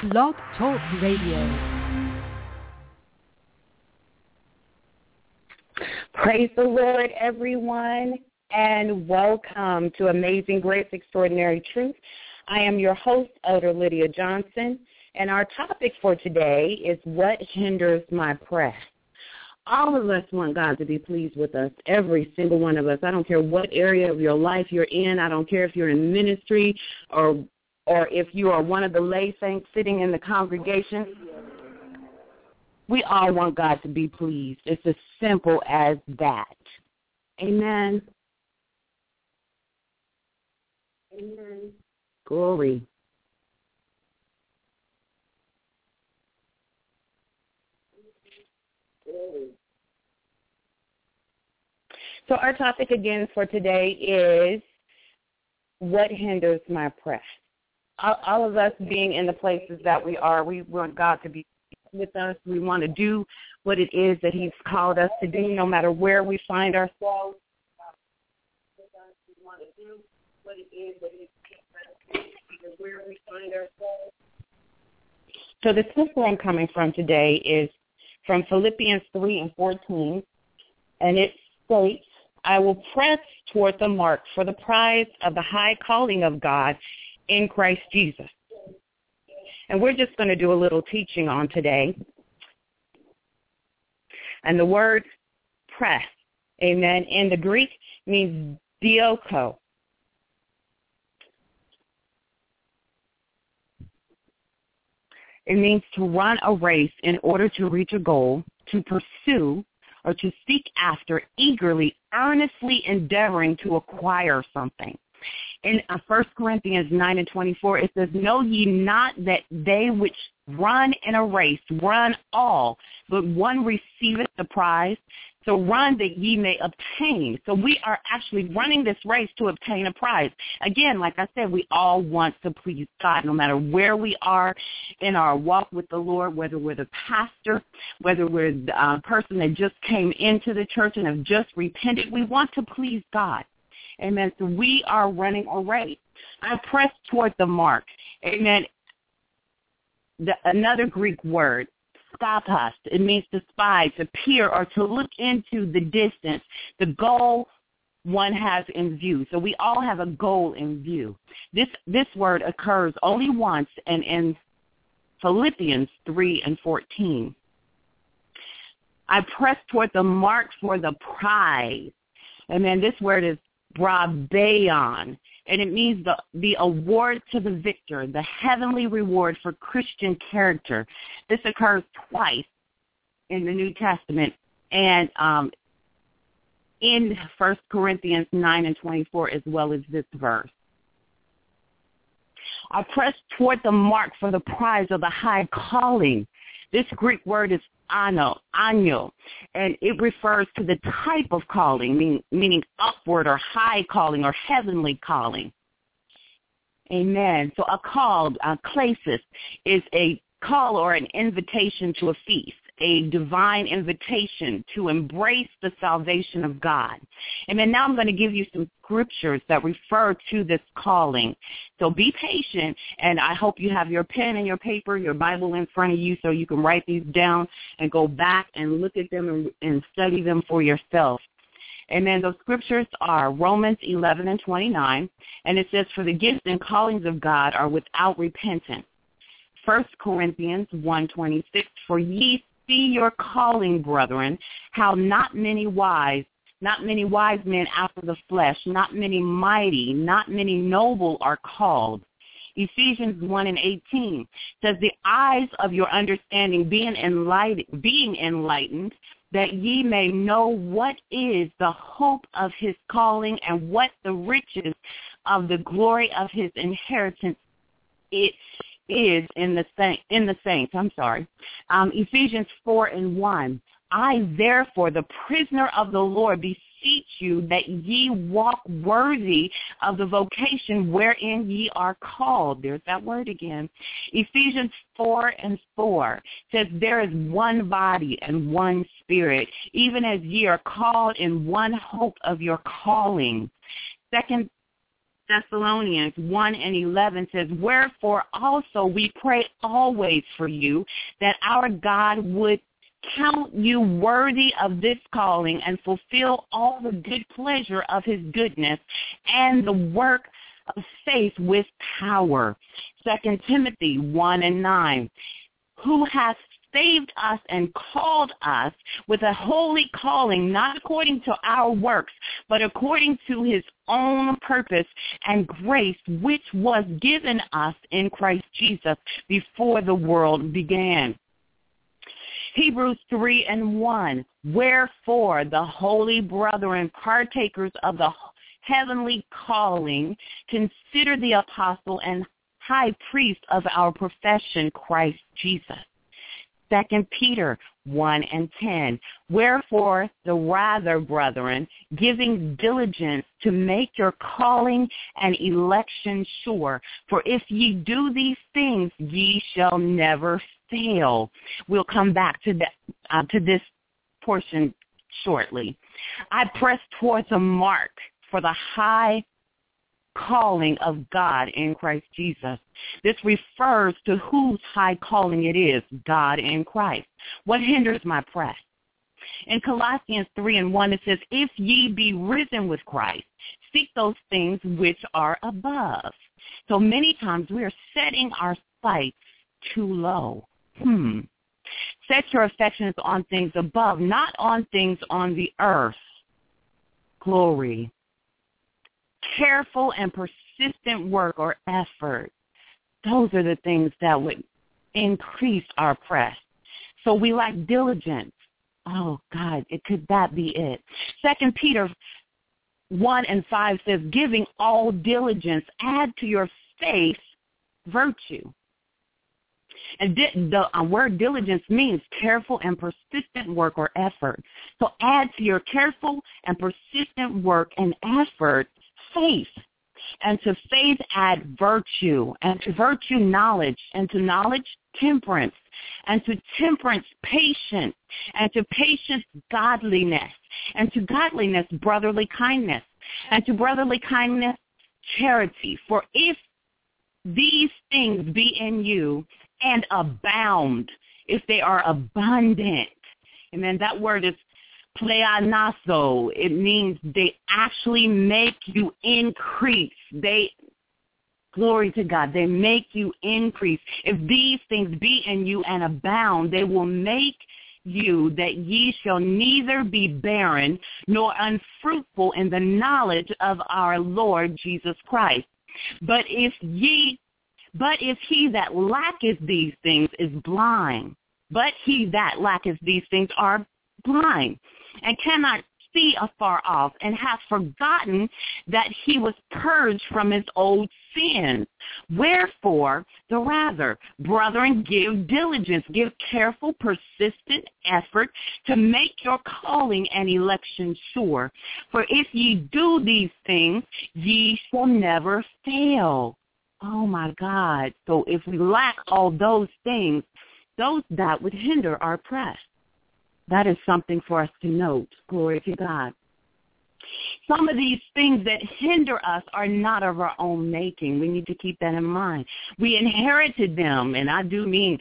Blog Talk Radio. Praise the Lord, everyone, and welcome to Amazing Grace, Extraordinary Truth. I am your host, Elder Lydia Johnson, and our topic for today is what hinders my press. All of us want God to be pleased with us, every single one of us. I don't care what area of your life you're in. I don't care if you're in ministry or if you are one of the lay saints sitting in the congregation. We all want God to be pleased. It's as simple as that. Amen. Amen. Glory. So our topic again for today is what hinders my press. All of us being in the places that we are, we want God to be with us. We want to do what it is that He's called us to do, no matter where we find ourselves. We want to do what it is that He's called us to do, where we find ourselves. So the scripture I'm coming from today is from Philippians 3:14, and it states, I will press toward the mark for the prize of the high calling of God in Christ Jesus. And we're just going to do a little teaching on today. And the word press, amen, in the Greek means dioko. It means to run a race in order to reach a goal, to pursue, or to seek after, eagerly, earnestly endeavoring to acquire something. In 1 Corinthians 9:24, it says, know ye not that they which run in a race run all, but one receiveth the prize? So run that ye may obtain. So we are actually running this race to obtain a prize. Again, like I said, we all want to please God, no matter where we are in our walk with the Lord, whether we're the pastor, whether we're the person that just came into the church and have just repented. We want to please God. Amen. So we are running a race. I press toward the mark. Amen. Another Greek word, skopos. It means to spy, to peer, or to look into the distance, the goal one has in view. So we all have a goal in view. This word occurs only once, and in Philippians 3:14. I press toward the mark for the prize. And then this word is brabeion, and it means the award to the victor, the heavenly reward for Christian character. This occurs twice in the New Testament, and in 1 Corinthians 9:24, as well as this verse. I press toward the mark for the prize of the high calling. This Greek word is anyo, and it refers to the type of calling, meaning upward or high calling or heavenly calling. Amen. So a call, klesis, is a call or an invitation to a feast, a divine invitation to embrace the salvation of God. And then now I'm going to give you some scriptures that refer to this calling. So be patient, and I hope you have your pen and your paper, your Bible in front of you so you can write these down and go back and look at them and study them for yourself. And then those scriptures are Romans 11:29, and it says, for the gifts and callings of God are without repentance. 1 Corinthians 1:26, for ye see your calling, brethren, how not many wise men after the flesh, not many mighty, not many noble are called. Ephesians 1:18 says, the eyes of your understanding being enlightened, that ye may know what is the hope of his calling and what the riches of the glory of his inheritance it is in the saints. Ephesians 4:1. I therefore, the prisoner of the Lord, beseech you that ye walk worthy of the vocation wherein ye are called. There's that word again. Ephesians 4:4 says, there is one body and one spirit, even as ye are called in one hope of your calling. 2 Thessalonians 1:11 says, wherefore also we pray always for you, that our God would count you worthy of this calling and fulfill all the good pleasure of his goodness and the work of faith with power. 2 Timothy 1:9, who has saved us and called us with a holy calling, not according to our works, but according to his own purpose and grace, which was given us in Christ Jesus before the world began. Hebrews 3:1, wherefore the holy brethren, partakers of the heavenly calling, consider the apostle and high priest of our profession, Christ Jesus. 2 Peter 1:10, wherefore the rather, brethren, giving diligence to make your calling and election sure, for if ye do these things, ye shall never fail. We'll come back to this portion shortly. I press towards a mark for the high calling of God in Christ Jesus. This refers to whose high calling it is, God in Christ. What hinders my press? In Colossians 3:1 it says, if ye be risen with Christ, seek those things which are above. So many times we are setting our sights too low. Set your affections on things above, not on things on the earth. Glory. Careful and persistent work or effort. Those are the things that would increase our press. So we lack diligence. Oh, God, could that be it? 2 Peter 1:5 says, giving all diligence, add to your faith virtue. And the word diligence means careful and persistent work or effort. So add to your careful and persistent work and effort faith. And to faith add virtue. And to virtue knowledge. And to knowledge temperance. And to temperance patience. And to patience godliness. And to godliness brotherly kindness. And to brotherly kindness charity. For if these things be in you and abound, if they are abundant, and then that word is pleonazo. It means they actually make you increase. Glory to God, they make you increase. If these things be in you and abound, they will make you that ye shall neither be barren nor unfruitful in the knowledge of our Lord Jesus Christ. But if he that lacketh these things is blind, but he that lacketh these things are blind, and cannot see afar off, and hath forgotten that he was purged from his old sins. Wherefore, the rather, brethren, give diligence, give careful, persistent effort to make your calling and election sure. For if ye do these things, ye shall never fail. Oh, my God. So if we lack all those things, that would hinder our press. That is something for us to note. Glory to God. Some of these things that hinder us are not of our own making. We need to keep that in mind. We inherited them, and I do mean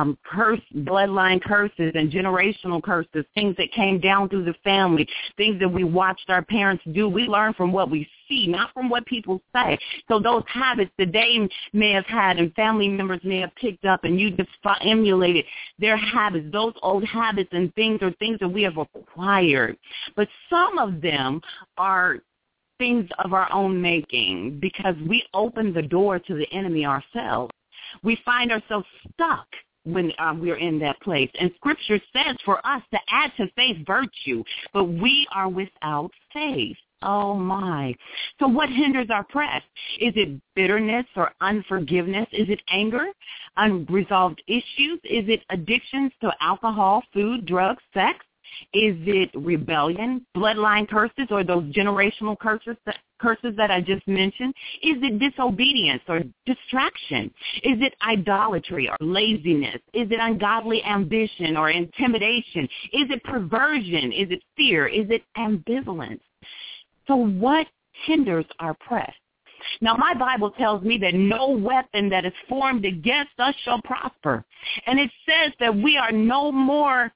bloodline curses and generational curses, things that came down through the family, things that we watched our parents do. We learn from what we see, not from what people say. So those habits that they may have had and family members may have picked up, and you just emulated their habits, those old habits and things are things that we have acquired. But some of them are things of our own making because we open the door to the enemy ourselves. We find ourselves stuck when we're in that place. And Scripture says for us to add to faith virtue, but we are without faith. Oh, my. So what hinders our press? Is it bitterness or unforgiveness? Is it anger, unresolved issues? Is it addictions to alcohol, food, drugs, sex? Is it rebellion, bloodline curses, or those generational curses that I just mentioned? Is it disobedience or distraction? Is it idolatry or laziness? Is it ungodly ambition or intimidation? Is it perversion? Is it fear? Is it ambivalence? So what hinders our press? Now, my Bible tells me that no weapon that is formed against us shall prosper. And it says that we are more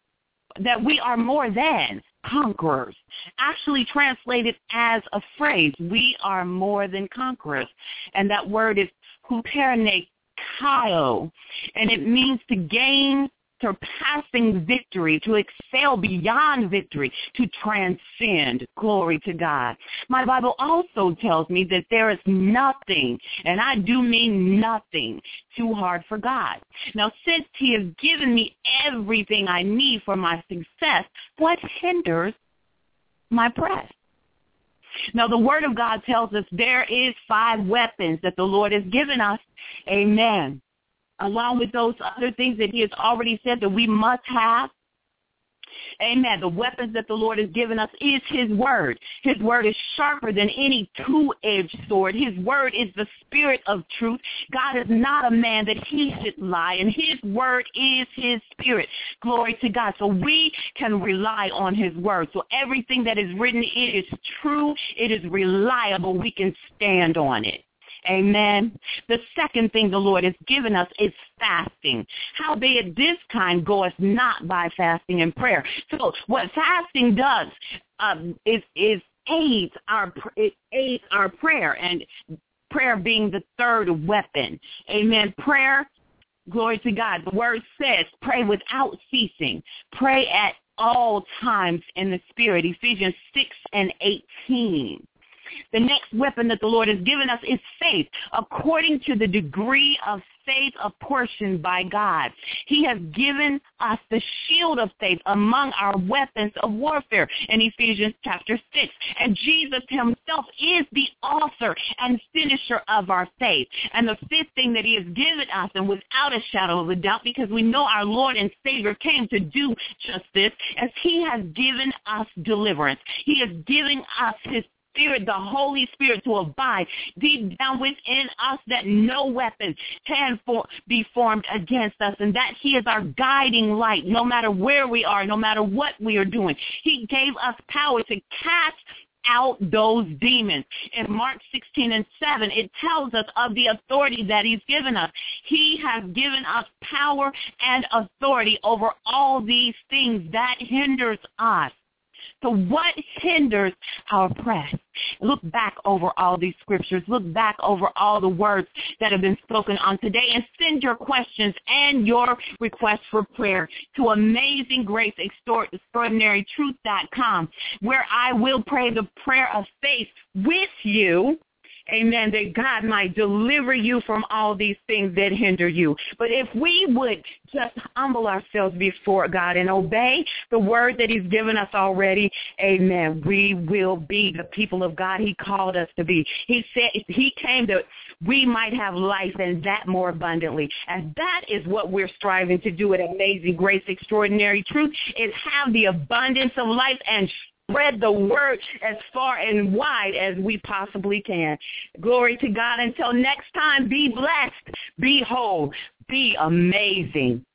than conquerors. Actually translated as a phrase, we are more than conquerors. And that word is hupernikao, and it means to gain surpassing victory, to excel beyond victory, to transcend. Glory to God. My Bible also tells me that there is nothing, and I do mean nothing, too hard for God. Now, since he has given me everything I need for my success, what hinders my press? Now, the Word of God tells us there is 5 weapons that the Lord has given us. Amen. Along with those other things that he has already said that we must have. Amen. The weapons that the Lord has given us is his word. His word is sharper than any two-edged sword. His word is the spirit of truth. God is not a man that he should lie, and his word is his spirit. Glory to God. So we can rely on his word. So everything that is written, it is true. It is reliable. We can stand on it. Amen. The second thing the Lord has given us is fasting. Howbeit this kind goeth not by fasting and prayer. So what fasting does is aids our prayer, and prayer being the third weapon. Amen. Prayer, glory to God. The word says, pray without ceasing. Pray at all times in the Spirit. Ephesians 6:18. The next weapon that the Lord has given us is faith, according to the degree of faith apportioned by God. He has given us the shield of faith among our weapons of warfare in Ephesians chapter 6. And Jesus himself is the author and finisher of our faith. And the fifth thing that he has given us, and without a shadow of a doubt, because we know our Lord and Savior came to do just this, as he has given us deliverance. He has given us his Spirit, the Holy Spirit, to abide deep down within us, that no weapon can be formed against us, and that he is our guiding light no matter where we are, no matter what we are doing. He gave us power to cast out those demons. In Mark 16:7, it tells us of the authority that he's given us. He has given us power and authority over all these things that hinders us. So what hinders our press? Look back over all these scriptures. Look back over all the words that have been spoken on today, and send your questions and your requests for prayer to AmazingGraceExtraordinaryTruth.com, where I will pray the prayer of faith with you. Amen, that God might deliver you from all these things that hinder you. But if we would just humble ourselves before God and obey the word that he's given us already, amen, we will be the people of God he called us to be. He said he came that we might have life, and that more abundantly. And that is what we're striving to do at Amazing Grace Extraordinary Truth, is have the abundance of life and spread the word as far and wide as we possibly can. Glory to God. Until next time, be blessed, be whole, be amazing.